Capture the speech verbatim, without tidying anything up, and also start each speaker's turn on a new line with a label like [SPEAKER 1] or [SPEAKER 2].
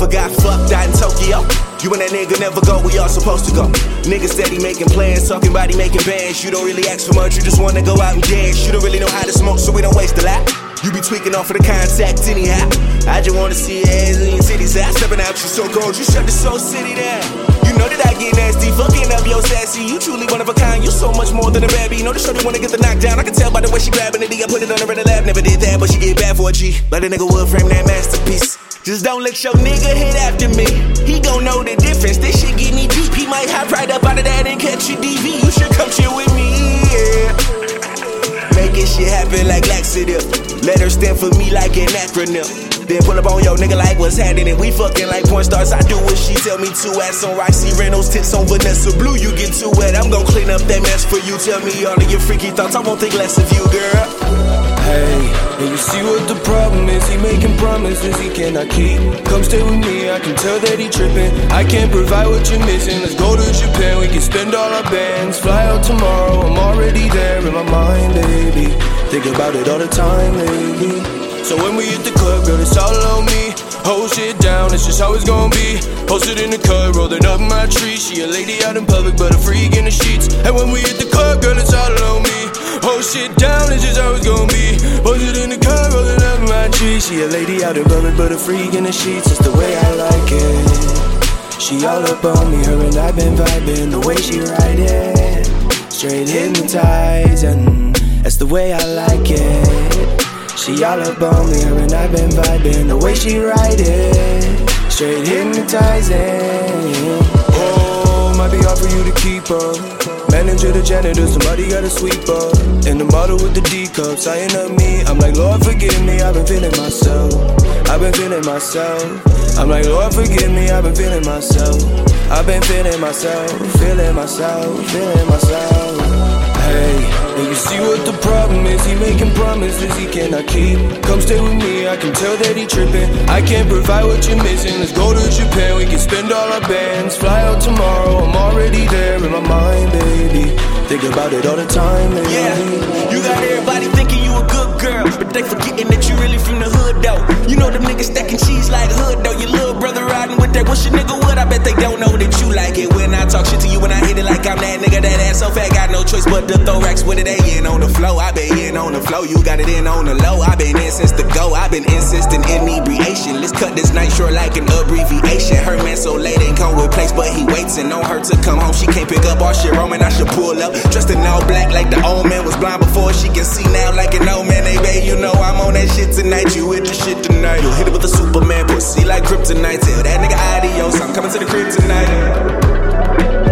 [SPEAKER 1] never got fucked out in Tokyo. You and that nigga never go where y'all supposed to go. Niggas steady making plans, talking about he making bands. You don't really ask for much, you just wanna go out and dance. You don't really know how to smoke, so we don't waste a lot. You be tweaking off of the contact anyhow. I just wanna see your ass in your titties out. Stepping out, you so cold, you shut the Soul City down. You know that I get nasty, fucking up your sassy. You truly one of a kind, you so much more than a baby. You know the shorty wanna get the knockdown. I can tell by the way she grabbing it. I put it on her in the lab, never did that, but she get bad for a G. Like a nigga would frame that masterpiece. Just don't let your nigga hit after me. He gon' know the difference, this shit get me deep. He might hop right up out of that and catch your D V. You should come chill with me, yeah. Making shit happen like laxative. Let her stand for me like an acronym. Then pull up on yo nigga like what's happening. We fucking like porn stars, I do what she tell me to. Ass on Roxy Reynolds, tits on Vanessa Blue. You get too wet, I'm gon' clean up that mess for you. Tell me all of your freaky thoughts, I won't think less of you, girl.
[SPEAKER 2] Hey, and you see what the problem is? He making promises he cannot keep. Come stay with me, I can tell that he tripping. I can't provide what you're missing. Let's go to Japan, we can spend all our bands. Fly out tomorrow, I'm already there in my mind, baby. Think about it all the time, baby. So when we hit the club, girl, it's all on me. Hold shit down, it's just how it's gonna be. Posted in the cut, rolling up my tree. She a lady out in public, but a freak in the sheets. And when we hit the club, girl, it's all on me. Hold shit down, it's just how it's gonna be. Posted in the cut, rolling up my tree. She a lady out in public, but a freak in the sheets. It's the way I like it. She all up on me, her and I been vibing. The way she ride it, straight hypnotizing. That's the way I like it. She all up on me, her and I been vibing. The way she ride it, straight hypnotizing. Oh, might be hard for you to keep up. Manager the janitor, somebody gotta sweep up. In the model with the D cups, eyeing up me. I'm like, Lord forgive me, I've been feeling myself. I've been feeling myself. I'm like, Lord forgive me, I've been feeling myself. I've been feeling myself, feeling myself, feeling myself. Hey, and you see what the problem is? He making promises he cannot keep. Come stay with me, I can tell that he tripping. I can't provide what you're missing. Let's go to Japan, we can spend all our bands. Fly out tomorrow, I'm already there in my mind, baby. Think about it all the time, baby.
[SPEAKER 1] Yeah, you got everybody thinking you a good girl, but they forgetting that you really from the hood, though. You know them niggas stacking cheese like hood, though. Your little brother riding with that, what's your nigga with? I bet they don't know that you like it. When I talk shit to you, when I hit it like I'm that nigga, that ass so fat, got no choice but to throw racks with it. They in on the flow, I been in on the flow. You got it in on the low, I been in since the go. I been insisting inebriation. Let's cut this night short like an abbreviation. Her man so late ain't come with place, but he waiting on her to come home. She can't pick up all shit, Roman, I should pull up. Dressed in all black like the old man was blind before. She can see now like an old man. Hey babe, you know I'm on that shit tonight. You with the shit tonight. You hit it with a Superman pussy like kryptonite. Tell that nigga adios, I'm coming to the crib tonight.